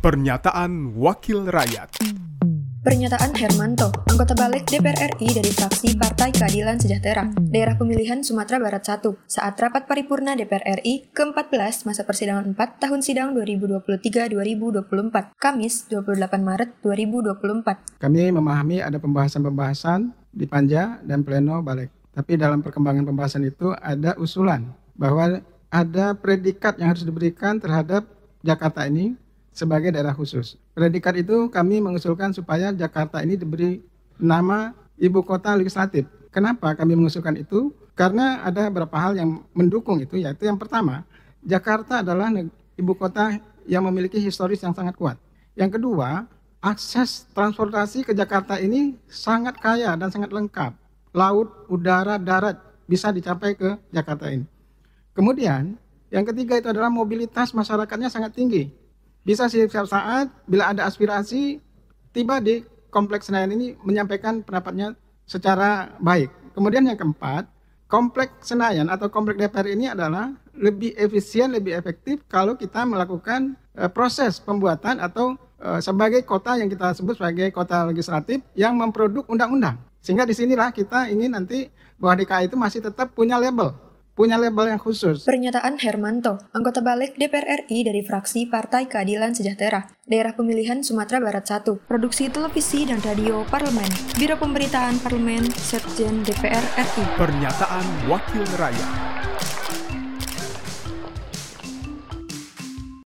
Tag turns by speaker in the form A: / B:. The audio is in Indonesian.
A: Pernyataan Wakil Rakyat.
B: Pernyataan Hermanto, anggota Balik DPR RI dari fraksi Partai Keadilan Sejahtera, Daerah Pemilihan Sumatera Barat 1, saat rapat paripurna DPR RI ke-14 masa persidangan 4 tahun sidang 2023-2024, Kamis 28 Maret 2024.
C: Kami memahami ada pembahasan-pembahasan di Panja dan Pleno Balik. Tapi dalam perkembangan pembahasan itu ada usulan bahwa ada predikat yang harus diberikan terhadap Jakarta ini sebagai daerah khusus. Predikat itu kami mengusulkan supaya Jakarta ini diberi nama Ibu Kota Legislatif. Kenapa kami mengusulkan itu? Karena ada beberapa hal yang mendukung itu, yaitu yang pertama, Jakarta adalah ibu kota yang memiliki historis yang sangat kuat. Yang kedua, akses transportasi ke Jakarta ini sangat kaya dan sangat lengkap. Laut, udara, darat bisa dicapai ke Jakarta ini. Kemudian, yang ketiga itu adalah mobilitas masyarakatnya sangat tinggi. Bisa setiap saat bila ada aspirasi tiba di Kompleks Senayan ini menyampaikan pendapatnya secara baik. Kemudian yang keempat, Kompleks Senayan atau Kompleks DPR ini adalah lebih efisien, lebih efektif kalau kita melakukan proses pembuatan atau sebagai kota yang kita sebut sebagai kota legislatif yang memproduk undang-undang. Sehingga disinilah kita ingin nanti bahwa DKI itu masih tetap punya label yang khusus.
B: Pernyataan Hermanto, anggota Balik DPR RI dari fraksi Partai Keadilan Sejahtera, Daerah Pemilihan Sumatera Barat 1, Produksi Televisi dan Radio Parlemen, Biro Pemberitaan Parlemen, Sekjen DPR RI.
A: Pernyataan Wakil Rakyat.